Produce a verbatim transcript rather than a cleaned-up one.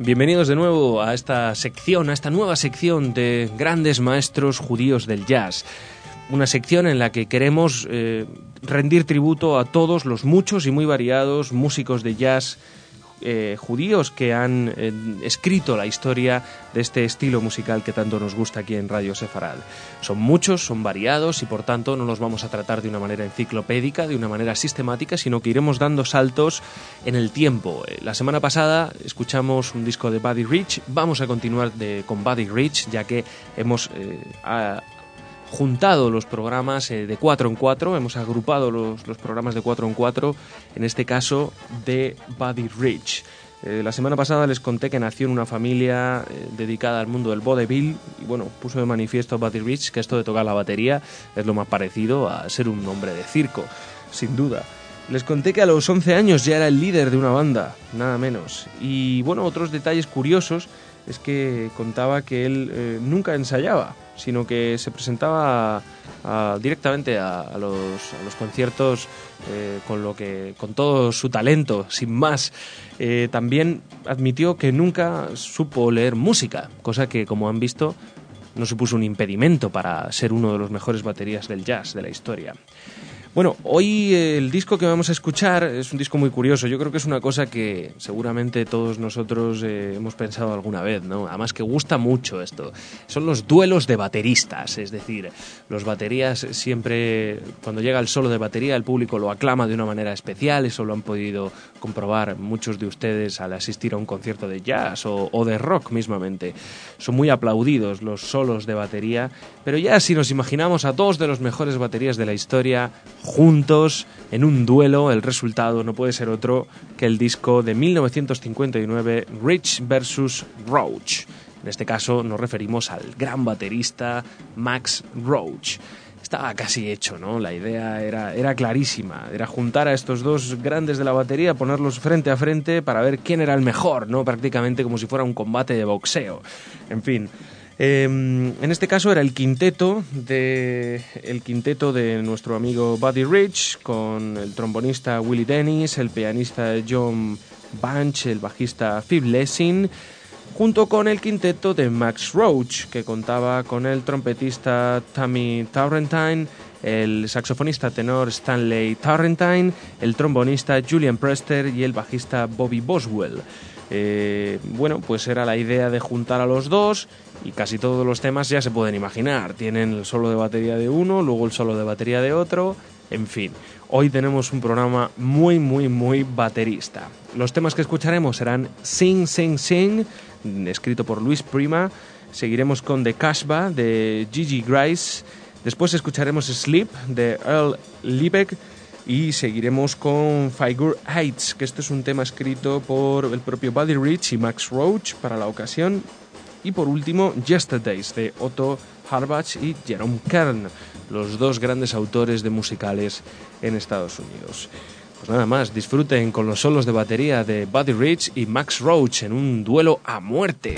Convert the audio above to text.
Bienvenidos de nuevo a esta sección, a esta nueva sección de grandes maestros judíos del jazz. Una sección en la que queremos eh, rendir tributo a todos los muchos y muy variados músicos de jazz eh, judíos que han eh, escrito la historia de este estilo musical que tanto nos gusta aquí en Radio Sefarad. Son muchos, son variados y por tanto no los vamos a tratar de una manera enciclopédica, de una manera sistemática, sino que iremos dando saltos en el tiempo. La semana pasada escuchamos un disco de Buddy Rich, vamos a continuar de, con Buddy Rich, ya que hemos eh, a, juntado los programas eh, de cuatro en cuatro, hemos agrupado los, los programas de cuatro en cuatro, en este caso de Buddy Rich. Eh, la semana pasada les conté que nació en una familia eh, dedicada al mundo del vodevil y bueno, puso de manifiesto a Buddy Rich que esto de tocar la batería es lo más parecido a ser un hombre de circo, sin duda. Les conté que a los once años ya era el líder de una banda, nada menos. Y bueno, otros detalles curiosos es que contaba que él eh, nunca ensayaba, sino que se presentaba a, a, directamente a, a, los, a los conciertos eh, con, lo que, con todo su talento, sin más. Eh, también admitió que nunca supo leer música, cosa que, como han visto, no supuso un impedimento para ser uno de los mejores baterías del jazz de la historia. Bueno, hoy el disco que vamos a escuchar es un disco muy curioso. Yo creo que es una cosa que seguramente todos nosotros eh, hemos pensado alguna vez, ¿no? Además que gusta mucho esto. Son los duelos de bateristas, es decir, los baterías siempre, cuando llega el solo de batería, el público lo aclama de una manera especial. Eso lo han podido comprobar muchos de ustedes al asistir a un concierto de jazz o, o de rock mismamente. Son muy aplaudidos los solos de batería, pero ya si nos imaginamos a dos de los mejores baterías de la historia juntos en un duelo, el resultado no puede ser otro que el disco de mil novecientos cincuenta y nueve, Rich versus Roach. En este caso nos referimos al gran baterista Max Roach. Estaba casi hecho, ¿no? La idea era, era clarísima, era juntar a estos dos grandes de la batería, ponerlos frente a frente para ver quién era el mejor, ¿no? Prácticamente como si fuera un combate de boxeo. En fin. Eh, en este caso era el quinteto de el quinteto de nuestro amigo Buddy Rich, con el trombonista Willie Dennis, el pianista John Bunch, el bajista Phil Lessing, junto con el quinteto de Max Roach, que contaba con el trompetista Tammy Turrentine, el saxofonista tenor Stanley Turrentine, el trombonista Julian Prester y el bajista Bobby Boswell. Eh, bueno, pues era la idea de juntar a los dos y casi todos los temas ya se pueden imaginar. Tienen el solo de batería de uno, luego el solo de batería de otro, en fin. Hoy tenemos un programa muy, muy, muy baterista. Los temas que escucharemos serán Sing, Sing, Sing, escrito por Luis Prima. Seguiremos con The Casbah, de Gigi Grice. Después escucharemos Sleep, de Earl Liebig. Y seguiremos con Figure Heights, que este es un tema escrito por el propio Buddy Rich y Max Roach para la ocasión. Y por último, Yesterdays, de Otto Harbach y Jerome Kern, los dos grandes autores de musicales en Estados Unidos. Pues nada más, disfruten con los solos de batería de Buddy Rich y Max Roach en un duelo a muerte.